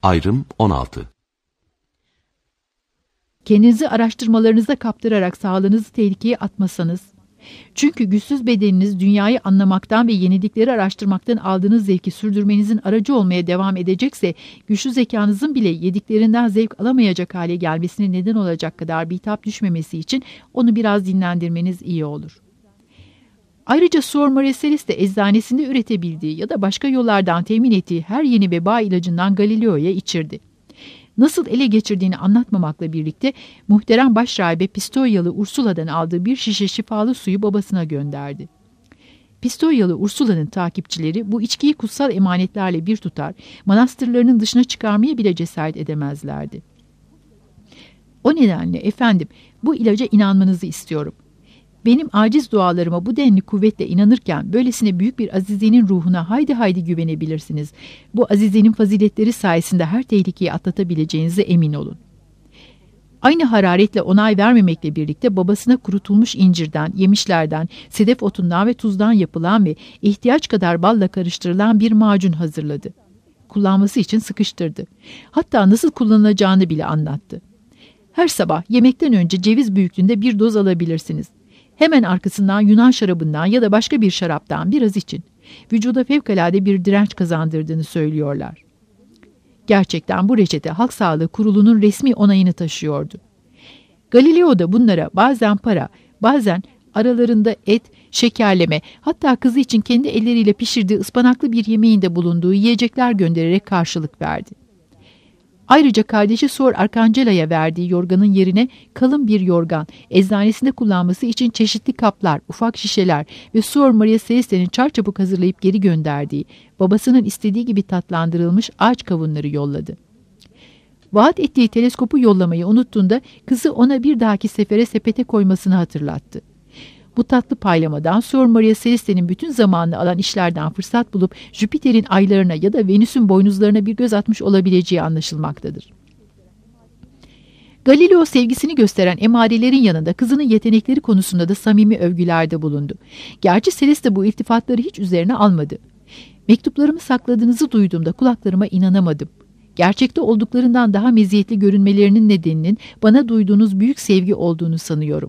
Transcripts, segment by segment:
Ayrım 16. Kendinizi araştırmalarınıza kaptırarak sağlığınızı tehlikeye atmasanız, çünkü güçsüz bedeniniz dünyayı anlamaktan ve yenilikleri araştırmaktan aldığınız zevki sürdürmenizin aracı olmaya devam edecekse, güçlü zekanızın bile yediklerinden zevk alamayacak hale gelmesine neden olacak kadar bitap düşmemesi için onu biraz dinlendirmeniz iyi olur. Ayrıca Suor Mariaselis de eczanesinde üretebildiği ya da başka yollardan temin ettiği her yeni veba ilacından Galileo'ya içirdi. Nasıl ele geçirdiğini anlatmamakla birlikte muhterem başrahibe Pistoialı Ursula'dan aldığı bir şişe şifalı suyu babasına gönderdi. Pistoialı Ursula'nın takipçileri bu içkiyi kutsal emanetlerle bir tutar, manastırlarının dışına çıkarmaya bile cesaret edemezlerdi. O nedenle efendim, bu ilaca inanmanızı istiyorum. Benim aciz dualarıma bu denli kuvvetle inanırken böylesine büyük bir azizenin ruhuna haydi haydi güvenebilirsiniz. Bu azizenin faziletleri sayesinde her tehlikeyi atlatabileceğinize emin olun. Aynı hararetle onay vermemekle birlikte babasına kurutulmuş incirden, yemişlerden, sedef otundan ve tuzdan yapılan ve ihtiyaç kadar balla karıştırılan bir macun hazırladı. Kullanması için sıkıştırdı. Hatta nasıl kullanılacağını bile anlattı. Her sabah yemekten önce ceviz büyüklüğünde bir doz alabilirsiniz. Hemen arkasından Yunan şarabından ya da başka bir şaraptan biraz için. Vücuda fevkalade bir direnç kazandırdığını söylüyorlar. Gerçekten bu reçete Halk Sağlığı Kurulu'nun resmi onayını taşıyordu. Galileo da bunlara bazen para, bazen aralarında et, şekerleme, hatta kızı için kendi elleriyle pişirdiği ıspanaklı bir yemeğinde bulunduğu yiyecekler göndererek karşılık verdi. Ayrıca kardeşi Suor Arkangela'ya verdiği yorganın yerine kalın bir yorgan, eczanesinde kullanması için çeşitli kaplar, ufak şişeler ve Suor Mariaseles'in çarçabuk hazırlayıp geri gönderdiği, babasının istediği gibi tatlandırılmış ağaç kavunları yolladı. Vaat ettiği teleskopu yollamayı unuttuğunda kızı ona bir dahaki sefere sepete koymasını hatırlattı. Bu tatlı paylamadan Suor Mariaseles'in bütün zamanını alan işlerden fırsat bulup Jüpiter'in aylarına ya da Venüs'ün boynuzlarına bir göz atmış olabileceği anlaşılmaktadır. Galileo sevgisini gösteren emarelerin yanında kızının yetenekleri konusunda da samimi övgülerde bulundu. Gerçi Celeste bu iltifatları hiç üzerine almadı. Mektuplarımı sakladığınızı duyduğumda kulaklarıma inanamadım. Gerçekte olduklarından daha meziyetli görünmelerinin nedeninin bana duyduğunuz büyük sevgi olduğunu sanıyorum.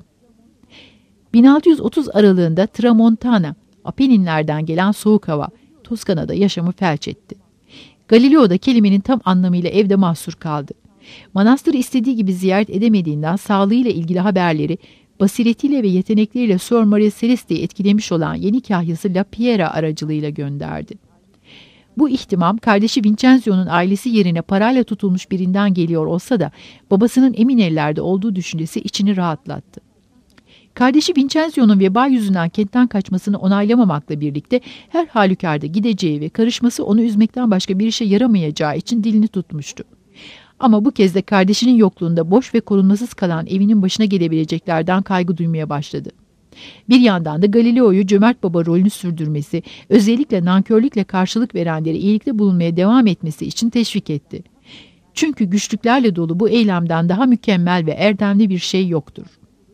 1630 aralığında Tramontana, Apenninlerden gelen soğuk hava, Toskana'da yaşamı felç etti. Galileo da kelimenin tam anlamıyla evde mahsur kaldı. Manastırı istediği gibi ziyaret edemediğinden sağlığıyla ilgili haberleri, basiretiyle ve yetenekleriyle Suor Mariaseles'i etkilemiş olan yeni kahyası La Piera aracılığıyla gönderdi. Bu ihtimam kardeşi Vincenzio'nun ailesi yerine parayla tutulmuş birinden geliyor olsa da babasının emin ellerde olduğu düşüncesi içini rahatlattı. Kardeşi Vincenzio'nun veba yüzünden kentten kaçmasını onaylamamakla birlikte her halükarda gideceği ve karışması onu üzmekten başka bir işe yaramayacağı için dilini tutmuştu. Ama bu kez de kardeşinin yokluğunda boş ve korunmasız kalan evinin başına gelebileceklerden kaygı duymaya başladı. Bir yandan da Galileo'yu cömert baba rolünü sürdürmesi, özellikle nankörlükle karşılık verenlere iyilikte bulunmaya devam etmesi için teşvik etti. Çünkü güçlüklerle dolu bu eylemden daha mükemmel ve erdemli bir şey yoktur.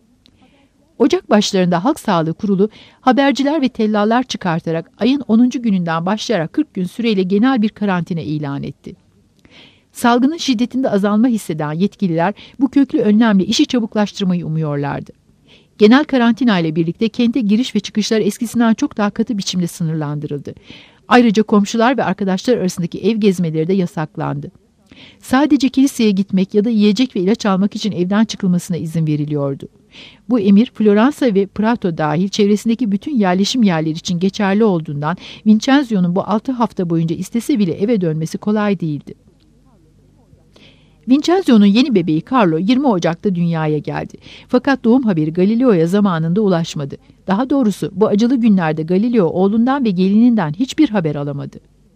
Ocak başlarında Halk Sağlığı Kurulu haberciler ve tellallar çıkartarak ayın 10. gününden başlayarak 40 gün süreyle genel bir karantina ilan etti. Salgının şiddetinde azalma hisseden yetkililer bu köklü önlemle işi çabuklaştırmayı umuyorlardı. Genel karantina ile birlikte kente giriş ve çıkışlar eskisinden çok daha katı biçimde sınırlandırıldı. Ayrıca komşular ve arkadaşlar arasındaki ev gezmeleri de yasaklandı. Sadece kiliseye gitmek ya da yiyecek ve ilaç almak için evden çıkılmasına izin veriliyordu. Bu emir Floransa ve Prato dahil çevresindeki bütün yerleşim yerleri için geçerli olduğundan Vincenzio'nun bu 6 hafta boyunca istese bile eve dönmesi kolay değildi. Vincenzio'nun yeni bebeği Carlo 20 Ocak'ta dünyaya geldi. Fakat doğum haberi Galileo'ya zamanında ulaşmadı. Daha doğrusu bu acılı günlerde Galileo oğlundan ve gelininden hiçbir haber alamadı.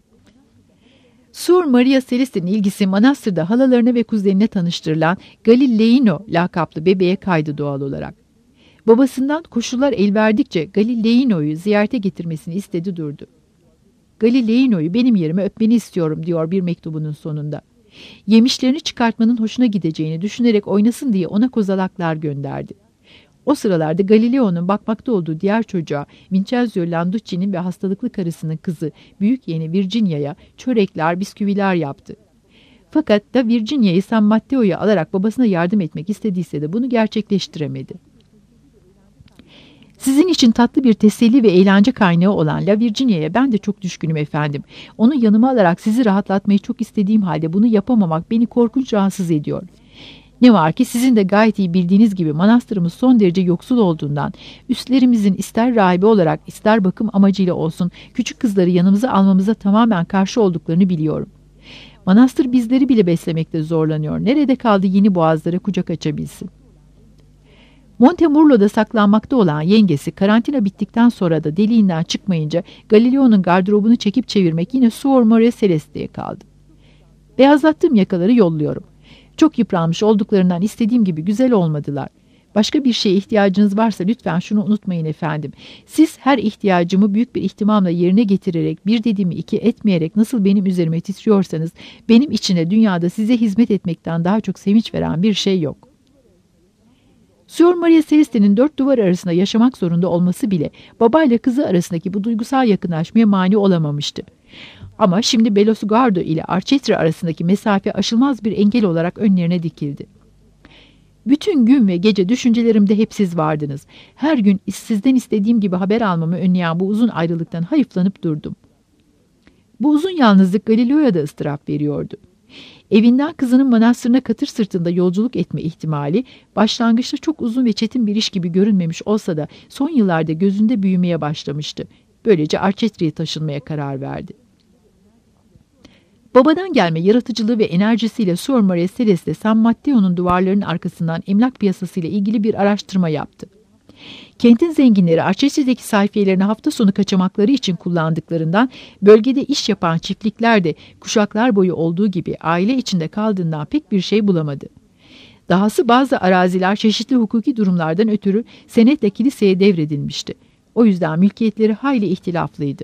Suor Mariaseles'in ilgisi manastırda halalarına ve kuzenine tanıştırılan Galileino lakaplı bebeğe kaydı doğal olarak. Babasından koşullar el verdikçe Galileino'yu ziyarete getirmesini istedi durdu. Galileino'yu benim yerime öpmeni istiyorum diyor bir mektubunun sonunda. Yemişlerini çıkartmanın hoşuna gideceğini düşünerek oynasın diye ona kozalaklar gönderdi. O sıralarda Galileo'nun bakmakta olduğu diğer çocuğa Vincenzio Landucci'nin ve hastalıklı karısının kızı büyük yeğeni Virginia'ya çörekler, bisküviler yaptı. Fakat da Virginia'yı San Matteo'ya alarak babasına yardım etmek istediyse de bunu gerçekleştiremedi. Sizin için tatlı bir teselli ve eğlence kaynağı olan La Virginia'ya ben de çok düşkünüm efendim. Onu yanıma alarak sizi rahatlatmayı çok istediğim halde bunu yapamamak beni korkunç rahatsız ediyor. Ne var ki sizin de gayet iyi bildiğiniz gibi manastırımız son derece yoksul olduğundan üstlerimizin ister rahibe olarak ister bakım amacıyla olsun küçük kızları yanımıza almamıza tamamen karşı olduklarını biliyorum. Manastır bizleri bile beslemekte zorlanıyor. Nerede kaldı yeni boğazlara kucak açabilsin? Montemurlo'da saklanmakta olan yengesi karantina bittikten sonra da deliğinden çıkmayınca Galileo'nun gardırobunu çekip çevirmek yine Suor Maria Celeste'ye kaldı. Beyazlattığım yakaları yolluyorum. Çok yıpranmış olduklarından istediğim gibi güzel olmadılar. Başka bir şeye ihtiyacınız varsa lütfen şunu unutmayın efendim. Siz her ihtiyacımı büyük bir ihtimamla yerine getirerek bir dediğimi iki etmeyerek nasıl benim üzerime titriyorsanız benim içine dünyada size hizmet etmekten daha çok sevinç veren bir şey yok. Suor Maria Celeste'nin dört duvar arasında yaşamak zorunda olması bile babayla kızı arasındaki bu duygusal yakınlaşmaya mani olamamıştı. Ama şimdi Belosgardo ile Arcetri arasındaki mesafe aşılmaz bir engel olarak önlerine dikildi. Bütün gün ve gece düşüncelerimde hep siz vardınız. Her gün sizden istediğim gibi haber almamı önleyen bu uzun ayrılıktan hayıflanıp durdum. Bu uzun yalnızlık Galileo'ya da ıstırap veriyordu. Evinden kızının manastırına katır sırtında yolculuk etme ihtimali başlangıçta çok uzun ve çetin bir iş gibi görünmemiş olsa da son yıllarda gözünde büyümeye başlamıştı. Böylece Arcetri'ye taşınmaya karar verdi. Babadan gelme yaratıcılığı ve enerjisiyle Suor Maria Celeste San Matteo'nun duvarlarının arkasından emlak piyasasıyla ilgili bir araştırma yaptı. Kentin zenginleri Arcetri'deki sayfiyelerini hafta sonu kaçamakları için kullandıklarından bölgede iş yapan çiftlikler de kuşaklar boyu olduğu gibi aile içinde kaldığından pek bir şey bulamadı. Dahası bazı araziler çeşitli hukuki durumlardan ötürü senetle kiliseye devredilmişti. O yüzden mülkiyetleri hayli ihtilaflıydı.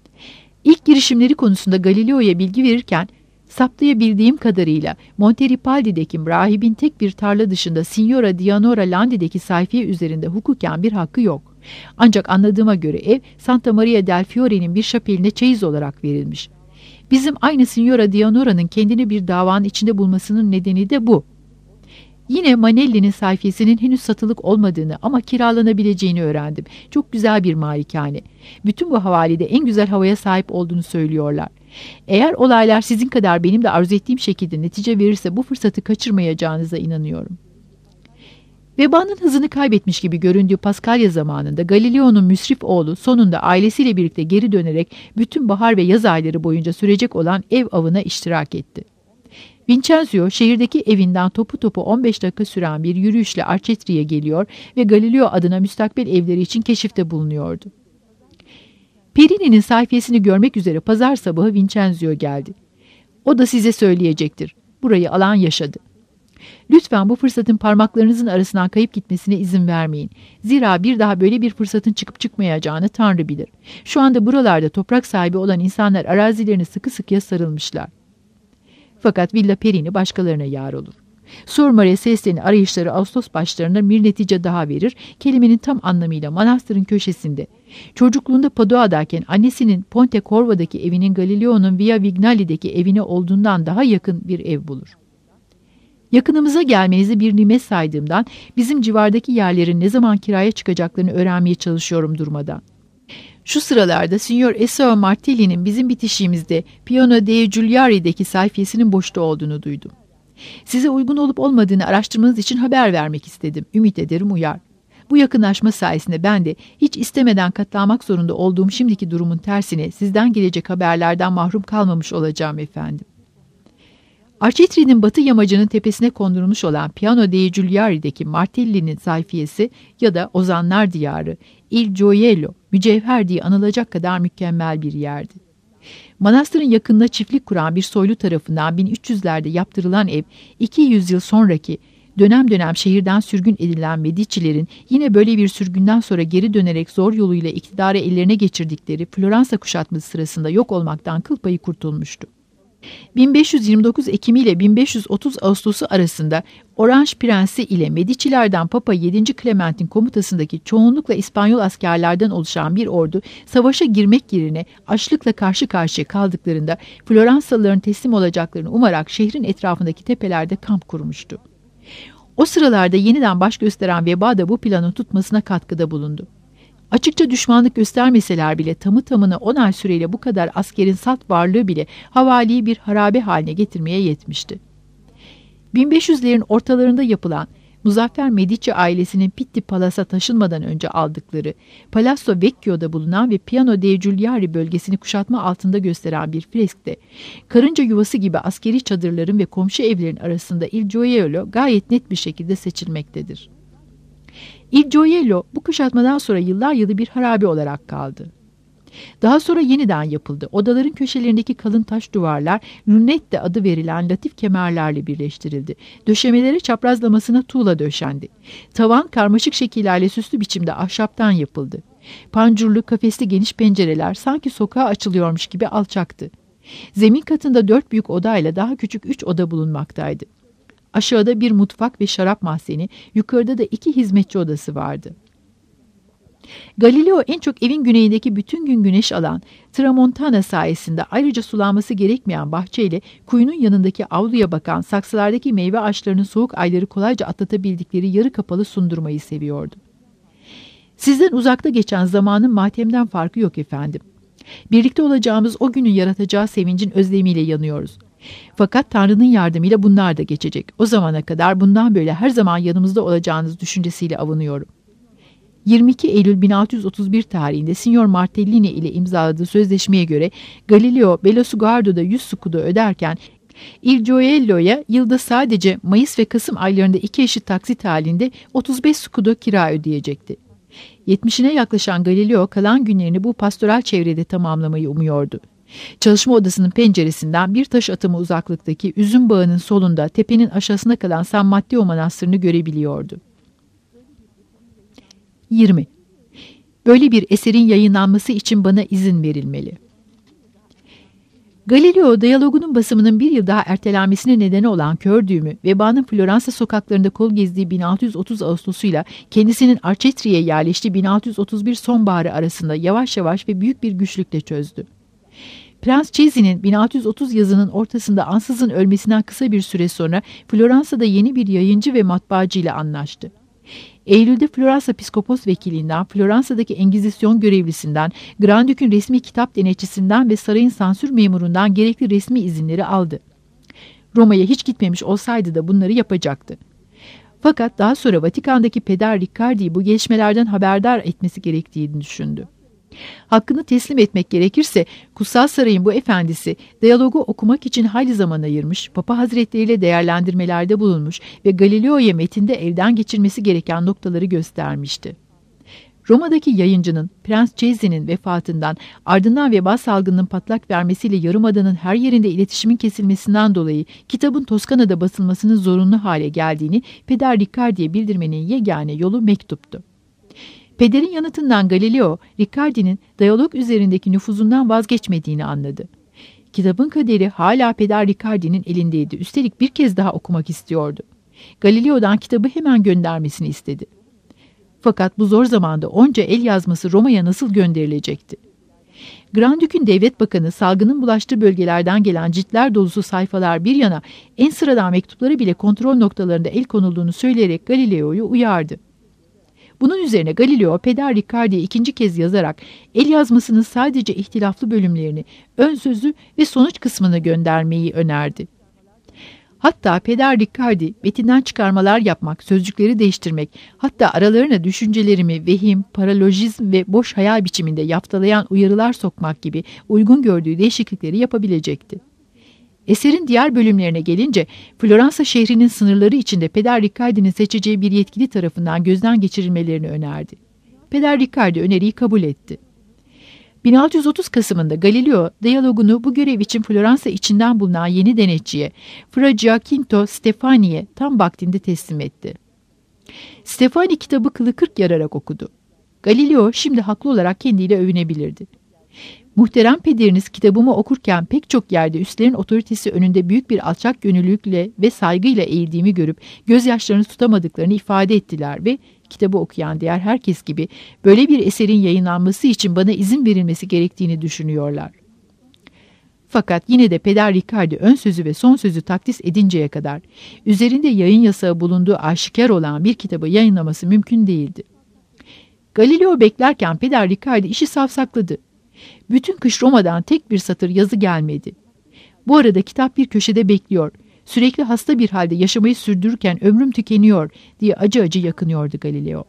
İlk girişimleri konusunda Galileo'ya bilgi verirken saptayabildiğim kadarıyla Monteripaldi'deki rahibin tek bir tarla dışında Signora Dianora Landi'deki sayfiye üzerinde hukuken bir hakkı yok. Ancak anladığıma göre ev Santa Maria del Fiore'nin bir şapeline çeyiz olarak verilmiş. Bizim aynı Signora Dianora'nın kendini bir davanın içinde bulmasının nedeni de bu. Yine Manelli'nin sayfiyesinin henüz satılık olmadığını ama kiralanabileceğini öğrendim. Çok güzel bir malikane. Bütün bu havalide en güzel havaya sahip olduğunu söylüyorlar. Eğer olaylar sizin kadar benim de arzu ettiğim şekilde netice verirse bu fırsatı kaçırmayacağınıza inanıyorum. Vebanın hızını kaybetmiş gibi göründüğü Paskalya zamanında Galileo'nun müsrif oğlu sonunda ailesiyle birlikte geri dönerek bütün bahar ve yaz ayları boyunca sürecek olan ev avına iştirak etti. Vincenzo şehirdeki evinden topu topu 15 dakika süren bir yürüyüşle Arcetri'ye geliyor ve Galileo adına müstakbel evleri için keşifte bulunuyordu. Perini'nin sayfiyesini görmek üzere pazar sabahı Vincenzo geldi. O da size söyleyecektir. Burayı alan yaşadı. Lütfen bu fırsatın parmaklarınızın arasından kayıp gitmesine izin vermeyin. Zira bir daha böyle bir fırsatın çıkıp çıkmayacağını Tanrı bilir. Şu anda buralarda toprak sahibi olan insanlar arazilerine sıkı sıkıya sarılmışlar. Fakat Villa Perini başkalarına yar olur. Suor Maria Celeste'nin arayışları Ağustos başlarında bir netice daha verir. Kelimenin tam anlamıyla manastırın köşesinde. Çocukluğunda Padua'dayken annesinin Ponte Corvo'daki evinin Galileo'nun Via Vignali'deki evine olduğundan daha yakın bir ev bulur. Yakınımıza gelmenizi bir nimet saydığımdan bizim civardaki yerlerin ne zaman kiraya çıkacaklarını öğrenmeye çalışıyorum durmadan. Şu sıralarda Signor Esau Martelli'nin bizim bitişiğimizde Piano dei Giuliari'deki sayfiyesinin boşta olduğunu duydum. Size uygun olup olmadığını araştırmanız için haber vermek istedim. Ümit ederim uyar. Bu yakınlaşma sayesinde ben de hiç istemeden katlanmak zorunda olduğum şimdiki durumun tersine sizden gelecek haberlerden mahrum kalmamış olacağım efendim. Arcetri'nin batı yamacının tepesine kondurulmuş olan Piano dei Giuliari'deki Martelli'nin sayfiyesi ya da Ozanlar Diyarı, Il Gioiello, mücevher diye anılacak kadar mükemmel bir yerdi. Manastırın yakınına çiftlik kuran bir soylu tarafından 1300'lerde yaptırılan ev, 200 yıl sonraki dönem dönem şehirden sürgün edilen Medici'lerin yine böyle bir sürgünden sonra geri dönerek zor yoluyla iktidarı ellerine geçirdikleri Floransa kuşatması sırasında yok olmaktan kıl payı kurtulmuştu. 1529 Ekim ile 1530 Ağustos'u arasında Oranj Prensi ile Medici'lerden Papa 7. Clement'in komutasındaki çoğunlukla İspanyol askerlerden oluşan bir ordu savaşa girmek yerine açlıkla karşı karşıya kaldıklarında Floransalıların teslim olacaklarını umarak şehrin etrafındaki tepelerde kamp kurmuştu. O sıralarda yeniden baş gösteren veba da bu planın tutmasına katkıda bulundu. Açıkça düşmanlık göstermeseler bile tamı tamına 10 ay süreyle bu kadar askerin salt varlığı bile havaliyi bir harabe haline getirmeye yetmişti. 1500'lerin ortalarında yapılan Muzaffer Medici ailesinin Pitti Palas'a taşınmadan önce aldıkları Palazzo Vecchio'da bulunan ve Piano dei Giuliari bölgesini kuşatma altında gösteren bir freskte karınca yuvası gibi askeri çadırların ve komşu evlerin arasında Il Gioiello gayet net bir şekilde seçilmektedir. Il Gioiello bu kuşatmadan sonra yıllar yılı bir harabe olarak kaldı. Daha sonra yeniden yapıldı. Odaların köşelerindeki kalın taş duvarlar lunette adı verilen latif kemerlerle birleştirildi. Döşemelere çaprazlamasına tuğla döşendi. Tavan karmaşık şekillerle süslü biçimde ahşaptan yapıldı. Pancurlu, kafesli geniş pencereler sanki sokağa açılıyormuş gibi alçaktı. Zemin katında 4 büyük odayla daha küçük 3 oda bulunmaktaydı. Aşağıda bir mutfak ve şarap mahzeni, yukarıda da 2 hizmetçi odası vardı. Galileo en çok evin güneyindeki bütün gün güneş alan Tramontana sayesinde ayrıca sulanması gerekmeyen bahçeyle kuyunun yanındaki avluya bakan saksılardaki meyve ağaçlarının soğuk ayları kolayca atlatabildikleri yarı kapalı sundurmayı seviyordu. Sizden uzakta geçen zamanın matemden farkı yok efendim. Birlikte olacağımız o günün yaratacağı sevincin özlemiyle yanıyoruz. Fakat Tanrı'nın yardımıyla bunlar da geçecek. O zamana kadar bundan böyle her zaman yanımızda olacağınız düşüncesiyle avunuyorum. 22 Eylül 1631 tarihinde Signor Martellini ile imzaladığı sözleşmeye göre Galileo Bellosugardo'da 100 scudo öderken Il Gioiello'ya yılda sadece Mayıs ve Kasım aylarında 2 eşit taksit halinde 35 scudo kira ödeyecekti. 70'ine yaklaşan Galileo kalan günlerini bu pastoral çevrede tamamlamayı umuyordu. Çalışma odasının penceresinden bir taş atımı uzaklıktaki üzüm bağının solunda tepenin aşağısına kalan San Matteo Manastırı'nı görebiliyordu. 20. Böyle bir eserin yayınlanması için bana izin verilmeli. Galileo, diyalogunun basımının bir yıl daha ertelenmesine nedeni olan kör düğümü, vebanın Floransa sokaklarında kol gezdiği 1630 Ağustos'uyla kendisinin Arcetri'ye yerleştiği 1631 sonbaharı arasında yavaş yavaş ve büyük bir güçlükle çözdü. Prens Cezzi'nin 1630 yazının ortasında ansızın ölmesinden kısa bir süre sonra Floransa'da yeni bir yayıncı ve matbaacı ile anlaştı. Eylül'de Floransa Piskopos Vekilinden, Floransa'daki Engizisyon görevlisinden, Grand Duke'ün resmi kitap denetçisinden ve sarayın sansür memurundan gerekli resmi izinleri aldı. Roma'ya hiç gitmemiş olsaydı da bunları yapacaktı. Fakat daha sonra Vatikan'daki Peder Riccardi'yi bu gelişmelerden haberdar etmesi gerektiğini düşündü. Hakkını teslim etmek gerekirse Kutsal Saray'ın bu efendisi diyalogu okumak için hayli zaman ayırmış, Papa Hazretleri ile değerlendirmelerde bulunmuş ve Galileo'ya metinde elden geçirmesi gereken noktaları göstermişti. Roma'daki yayıncının Prens Cezzi'nin vefatından ardından veba salgınının patlak vermesiyle Yarımada'nın her yerinde iletişimin kesilmesinden dolayı kitabın Toskana'da basılmasının zorunlu hale geldiğini Peder Riccardi'ye bildirmenin yegane yolu mektuptu. Pederin yanıtından Galileo, Riccardi'nin diyalog üzerindeki nüfuzundan vazgeçmediğini anladı. Kitabın kaderi hala Peder Riccardi'nin elindeydi. Üstelik bir kez daha okumak istiyordu. Galileo'dan kitabı hemen göndermesini istedi. Fakat bu zor zamanda onca el yazması Roma'ya nasıl gönderilecekti? Grand Duke'ün devlet bakanı salgının bulaştığı bölgelerden gelen ciltler dolusu sayfalar bir yana en sıradan mektupları bile kontrol noktalarında el konulduğunu söyleyerek Galileo'yu uyardı. Bunun üzerine Galileo, Peder Riccardi'ye 2. kez yazarak el yazmasının sadece ihtilaflı bölümlerini, ön sözü ve sonuç kısmını göndermeyi önerdi. Hatta Peder Riccardi, metinden çıkarmalar yapmak, sözcükleri değiştirmek, hatta aralarına düşüncelerimi vehim, paralojizm ve boş hayal biçiminde yaftalayan uyarılar sokmak gibi uygun gördüğü değişiklikleri yapabilecekti. Eserin diğer bölümlerine gelince Floransa şehrinin sınırları içinde Peder Riccardi'nin seçeceği bir yetkili tarafından gözden geçirilmelerini önerdi. Peder Riccardi öneriyi kabul etti. 1630 Kasım'ında Galileo, diyalogunu bu görev için Floransa içinden bulunan yeni denetçiye, Fra Giacinto Stefani'ye tam vaktinde teslim etti. Stefani kitabı kılı kırk yararak okudu. Galileo şimdi haklı olarak kendiyle övünebilirdi. Muhterem pederiniz kitabımı okurken pek çok yerde üstlerin otoritesi önünde büyük bir alçak gönüllülükle ve saygıyla eğildiğimi görüp gözyaşlarını tutamadıklarını ifade ettiler ve kitabı okuyan diğer herkes gibi böyle bir eserin yayınlanması için bana izin verilmesi gerektiğini düşünüyorlar. Fakat yine de Peder Ricardi ön sözü ve son sözü takdis edinceye kadar üzerinde yayın yasağı bulunduğu aşikar olan bir kitabı yayınlaması mümkün değildi. Galileo beklerken Peder Ricardi işi savsakladı. Bütün kış Roma'dan tek bir satır yazı gelmedi. Bu arada kitap bir köşede bekliyor. Sürekli hasta bir halde yaşamayı sürdürürken ömrüm tükeniyor diye acı acı yakınıyordu Galileo.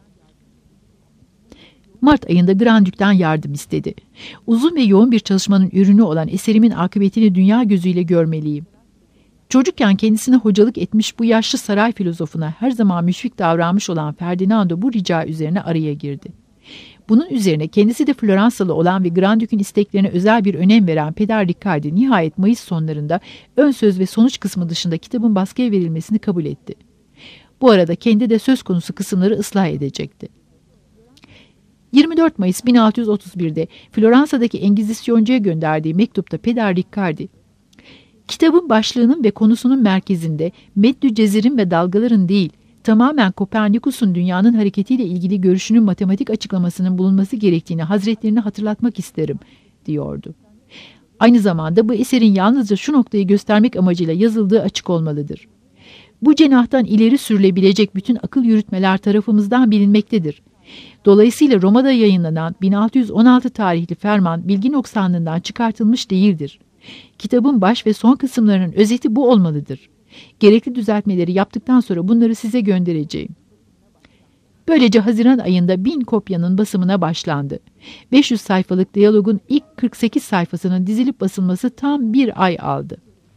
Mart ayında Grandük'ten yardım istedi. Uzun ve yoğun bir çalışmanın ürünü olan eserimin akıbetini dünya gözüyle görmeliyim. Çocukken kendisine hocalık etmiş bu yaşlı saray filozofuna her zaman müşfik davranmış olan Ferdinando bu rica üzerine araya girdi. Bunun üzerine kendisi de Floransalı olan ve Grandük'ün isteklerine özel bir önem veren Peder Ricardi nihayet Mayıs sonlarında ön söz ve sonuç kısmı dışında kitabın baskıya verilmesini kabul etti. Bu arada kendi de söz konusu kısımları ıslah edecekti. 24 Mayıs 1631'de Floransa'daki Engizisyoncu'ya gönderdiği mektupta Peder Ricardi, kitabın başlığının ve konusunun merkezinde meddü cezirin ve dalgaların değil, tamamen Kopernikus'un dünyanın hareketiyle ilgili görüşünün matematik açıklamasının bulunması gerektiğini Hazretlerine hatırlatmak isterim, diyordu. Aynı zamanda bu eserin yalnızca şu noktayı göstermek amacıyla yazıldığı açık olmalıdır. Bu cenahtan ileri sürülebilecek bütün akıl yürütmeler tarafımızdan bilinmektedir. Dolayısıyla Roma'da yayınlanan 1616 tarihli ferman bilgi noksanlığından çıkartılmış değildir. Kitabın baş ve son kısımlarının özeti bu olmalıdır. Gerekli düzeltmeleri yaptıktan sonra bunları size göndereceğim. Böylece Haziran ayında 1000 kopyanın basımına başlandı. 500 sayfalık diyalogun ilk 48 sayfasının dizilip basılması tam bir ay aldı.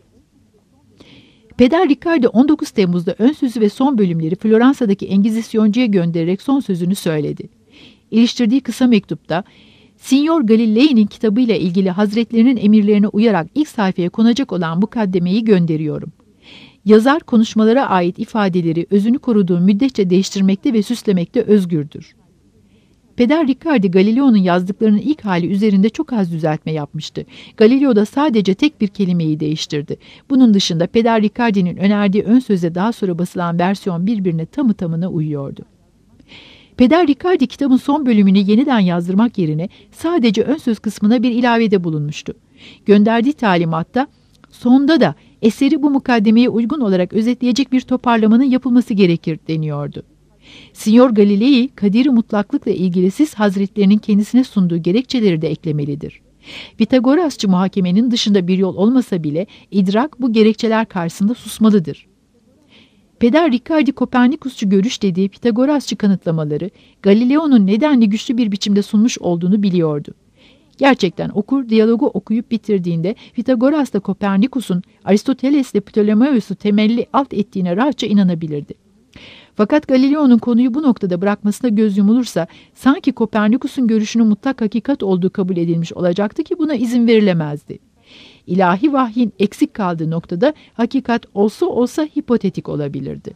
Peder Ricardi 19 Temmuz'da ön sözü ve son bölümleri Floransa'daki Engizisyoncu'ya göndererek son sözünü söyledi. İliştirdiği kısa mektupta, Signor Galilei'nin kitabıyla ilgili Hazretlerinin emirlerine uyarak ilk sayfaya konacak olan mukaddemeyi gönderiyorum. Yazar konuşmalara ait ifadeleri özünü koruduğu müddetçe değiştirmekte ve süslemekte özgürdür. Peder Ricardi Galileo'nun yazdıklarının ilk hali üzerinde çok az düzeltme yapmıştı. Galileo da sadece tek bir kelimeyi değiştirdi. Bunun dışında Peder Ricardi'nin önerdiği ön söze daha sonra basılan versiyon birbirine tamı tamına uyuyordu. Peder Ricardi kitabın son bölümünü yeniden yazdırmak yerine sadece ön söz kısmına bir ilavede bulunmuştu. Gönderdiği talimatta sonda da eseri bu mukaddemeye uygun olarak özetleyecek bir toparlamanın yapılması gerekir deniyordu. Signor Galilei, kaderi mutlaklıkla ilgili siz hazretlerinin kendisine sunduğu gerekçeleri de eklemelidir. Pitagorasçı muhakemenin dışında bir yol olmasa bile idrak bu gerekçeler karşısında susmalıdır. Peder Ricardi Kopernikusçu görüş dediği Pitagorasçı kanıtlamaları Galileo'nun nedenli güçlü bir biçimde sunmuş olduğunu biliyordu. Gerçekten okur diyalogu okuyup bitirdiğinde Pitagoras'la Kopernikus'un Aristoteles'le Ptolemeus'u temelli alt ettiğine rahatça inanabilirdi. Fakat Galileo'nun konuyu bu noktada bırakmasına göz yumulursa sanki Kopernikus'un görüşünün mutlak hakikat olduğu kabul edilmiş olacaktı ki buna izin verilemezdi. İlahi vahyin eksik kaldığı noktada hakikat olsa olsa hipotetik olabilirdi.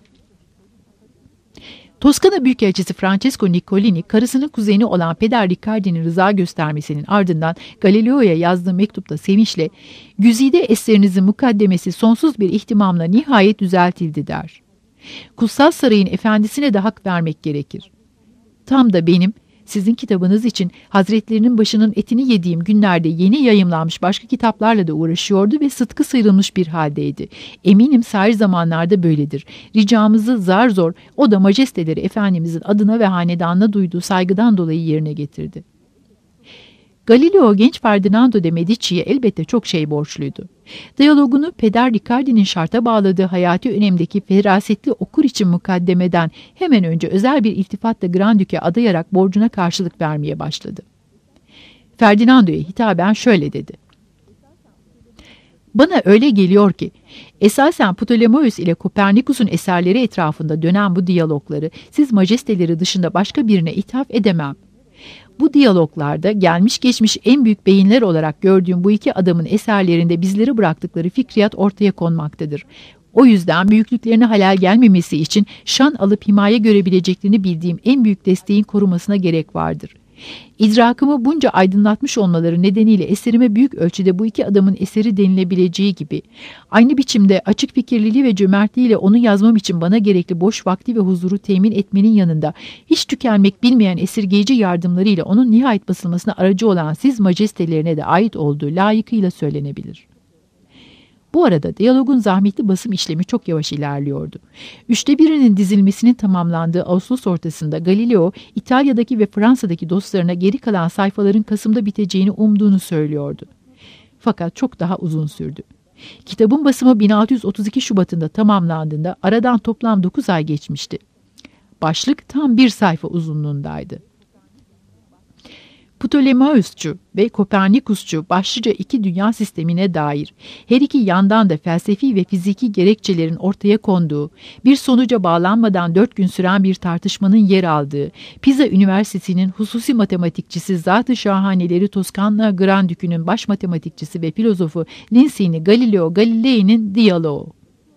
Toskana Büyükelçisi Francesco Niccolini, karısının kuzeni olan Peder Ricardi'nin rıza göstermesinin ardından Galileo'ya yazdığı mektupta sevinçle, "Güzide eserinizin mukaddemesi sonsuz bir ihtimamla nihayet düzeltildi" der. Kutsal Saray'ın efendisine de hak vermek gerekir. Tam da benim, sizin kitabınız için Hazretlerinin başının etini yediğim günlerde yeni yayımlanmış başka kitaplarla da uğraşıyordu ve sıtkı sıyrılmış bir haldeydi. Eminim sair zamanlarda böyledir. Ricamızı zar zor o da majesteleri Efendimizin adına ve hanedanına duyduğu saygıdan dolayı yerine getirdi. Galileo genç Ferdinando de Medici'ye elbette çok şey borçluydu. Diyalogunu Peder Ricardi'nin şarta bağladığı hayati önemdeki ferasetli okur için mukaddemeden hemen önce özel bir iltifatla Grandük'e adayarak borcuna karşılık vermeye başladı. Ferdinando'ya hitaben şöyle dedi: "Bana öyle geliyor ki esasen Ptolemeus ile Kopernikus'un eserleri etrafında dönen bu diyalogları siz majesteleri dışında başka birine ithaf edemem. Bu diyaloglarda gelmiş geçmiş en büyük beyinler olarak gördüğüm bu iki adamın eserlerinde bizlere bıraktıkları fikriyat ortaya konmaktadır. O yüzden büyüklüklerine halel gelmemesi için şan alıp himaye görebileceklerini bildiğim en büyük desteğin korumasına gerek vardır. İdrakımı bunca aydınlatmış olmaları nedeniyle eserime büyük ölçüde bu iki adamın eseri denilebileceği gibi, aynı biçimde açık fikirliliği ve cömertliğiyle onu yazmam için bana gerekli boş vakti ve huzuru temin etmenin yanında, hiç tükenmek bilmeyen esirgeyici yardımlarıyla onun nihayet basılmasına aracı olan siz majestelerine de ait olduğu layıkıyla söylenebilir. Bu arada diyalogun zahmetli basım işlemi çok yavaş ilerliyordu. 1/3'inin dizilmesinin tamamlandığı Ağustos ortasında Galileo, İtalya'daki ve Fransa'daki dostlarına geri kalan sayfaların Kasım'da biteceğini umduğunu söylüyordu. Fakat çok daha uzun sürdü. Kitabın basımı 1632 Şubat'ında tamamlandığında aradan toplam 9 ay geçmişti. Başlık tam 1 sayfa uzunluğundaydı. Ptolemeusçu ve Kopernikusçu başlıca iki dünya sistemine dair, her iki yandan da felsefi ve fiziki gerekçelerin ortaya konduğu, bir sonuca bağlanmadan 4 gün süren bir tartışmanın yer aldığı, Pisa Üniversitesi'nin hususi matematikçisi Zat-ı Şahaneleri Toscana Grandükü'nün baş matematikçisi ve filozofu Lincini Galileo Galilei'nin diyaloğu.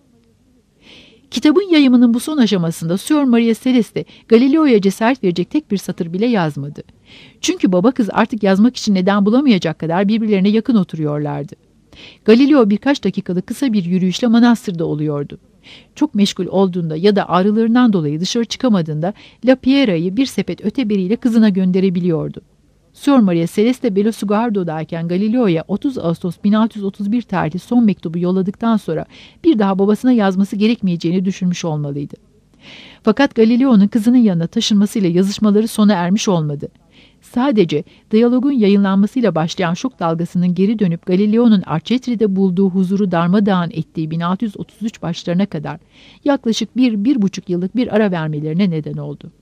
Kitabın yayımının bu son aşamasında Sor Maria Celeste, Galileo'ya cesaret verecek tek bir satır bile yazmadı. Çünkü baba kız artık yazmak için neden bulamayacak kadar birbirlerine yakın oturuyorlardı. Galileo birkaç dakikalık kısa bir yürüyüşle manastırda oluyordu. Çok meşgul olduğunda ya da ağrılarından dolayı dışarı çıkamadığında La Piera'yı bir sepet öte biriyle kızına gönderebiliyordu. Sor Maria Celeste Belosugardo'dayken Galileo'ya 30 Ağustos 1631 tarihli son mektubu yolladıktan sonra bir daha babasına yazması gerekmeyeceğini düşünmüş olmalıydı. Fakat Galileo'nun kızının yanına taşınmasıyla yazışmaları sona ermiş olmadı. Sadece diyalogun yayınlanmasıyla başlayan şok dalgasının geri dönüp Galileo'nun Arcetri'de bulduğu huzuru darmadağın ettiği 1633 başlarına kadar yaklaşık 1-1,5 yıllık bir ara vermelerine neden oldu.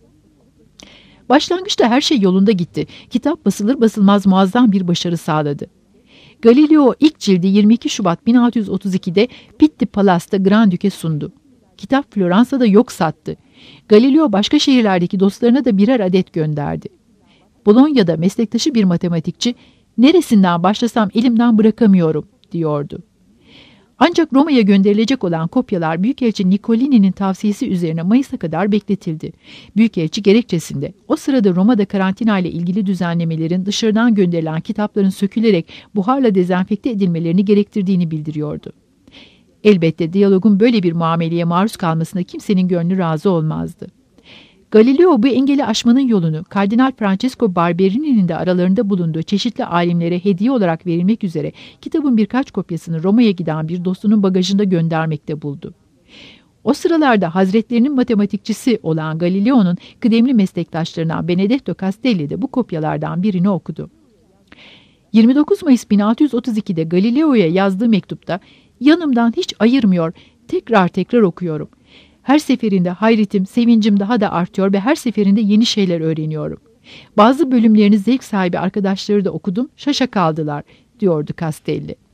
Başlangıçta her şey yolunda gitti. Kitap basılır basılmaz muazzam bir başarı sağladı. Galileo ilk cildi 22 Şubat 1632'de Pitti Palas'ta Grandük'e sundu. Kitap Floransa'da yok sattı. Galileo başka şehirlerdeki dostlarına da birer adet gönderdi. Bologna'da meslektaşı bir matematikçi, "Neresinden başlasam elimden bırakamıyorum," diyordu. Ancak Roma'ya gönderilecek olan kopyalar Büyükelçi Nicolini'nin tavsiyesi üzerine Mayıs'a kadar bekletildi. Büyükelçi gerekçesinde o sırada Roma'da karantina ile ilgili düzenlemelerin dışarıdan gönderilen kitapların sökülerek buharla dezenfekte edilmelerini gerektirdiğini bildiriyordu. Elbette diyalogun böyle bir muameleye maruz kalmasına kimsenin gönlü razı olmazdı. Galileo bu engeli aşmanın yolunu Kardinal Francesco Barberini'nin de aralarında bulunduğu çeşitli alimlere hediye olarak verilmek üzere kitabın birkaç kopyasını Roma'ya giden bir dostunun bagajında göndermekte buldu. O sıralarda Hazretlerinin matematikçisi olan Galileo'nun kıdemli meslektaşlarından Benedetto Castelli de bu kopyalardan birini okudu. 29 Mayıs 1632'de Galileo'ya yazdığı mektupta "Yanımdan hiç ayırmıyor, tekrar tekrar okuyorum. Her seferinde hayretim, sevincim daha da artıyor ve her seferinde yeni şeyler öğreniyorum. Bazı bölümlerini zevk sahibi arkadaşları da okudum, şaşa kaldılar," diyordu Castelli.